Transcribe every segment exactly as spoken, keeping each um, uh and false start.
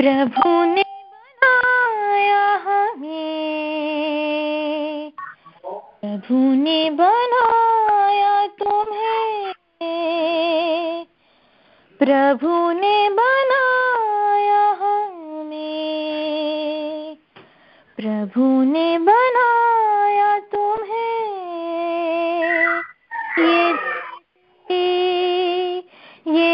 प्रभु ने बनाया हमें, प्रभु ने बनाया तुम्हें, प्रभु ने बनाया हमें, प्रभु ने बनाया तुम्हें। ये ये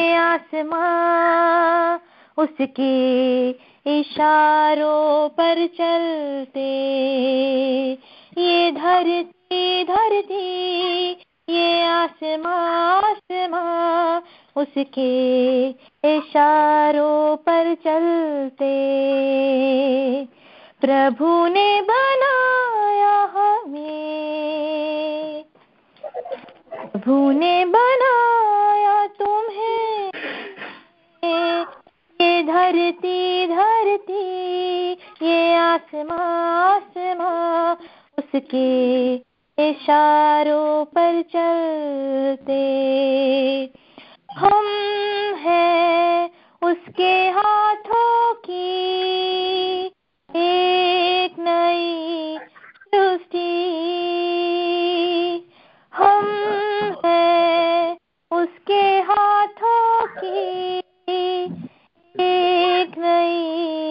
आसमां उसके इशारों पर चलते, ये धरती धरती ये आसमां आसमां उसके इशारों पर चलते। प्रभु ने बनाया हमें, प्रभु ने बनाया तुम्हें, ये धरती धरती ये आसमां आसमां उसके इशारों पर चलते। हम हैं उसके हाथों की एक नई सृष्टि, हम हैं उसके हाथों की एक नई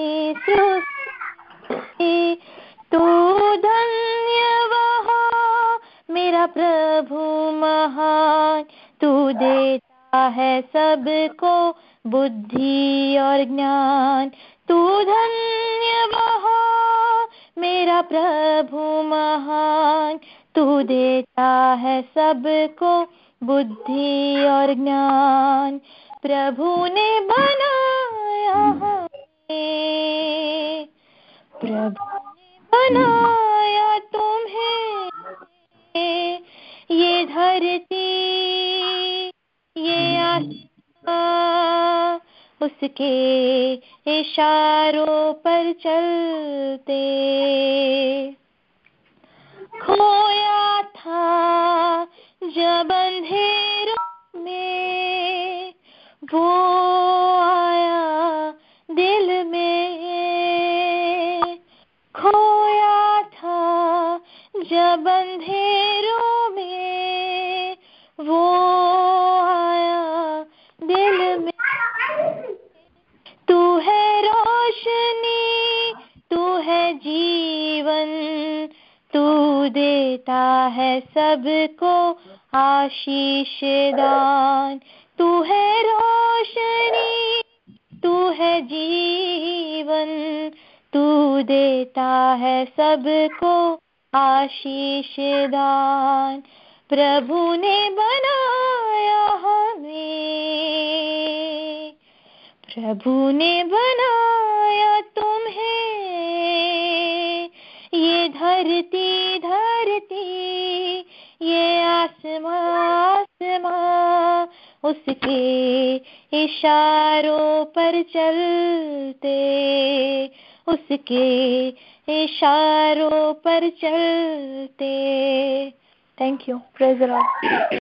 सृष्टि। तू धन्य वहा मेरा प्रभु महान, तू देता है सबको बुद्धि और ज्ञान। तू धन्य वहा मेरा प्रभु महान, तू देता है सबको बुद्धि और ज्ञान। प्रभु ने बनाया हमें, प्रभु ने बनाया तुम्हें, ये धरती ये आसमां उसके इशारों पर चलते। खोया था जब अंधेरों में, वो आया दिल में। खोया था जब अंधेरों में, वो आया दिल में। तू है रोशनी, तू है जीवन, तू देता है सबको आशीष दान। तू है रोशनी, तू है जीवन, तू देता है सबको आशीष दान। प्रभु ने बनाया हमें, प्रभु ने बनाया तुम्हें, ये धरती धरती ये आसमां आसमां उसके इशारों पर चलते, उसके इशारों पर चलते। Thank you. Praise the Lord.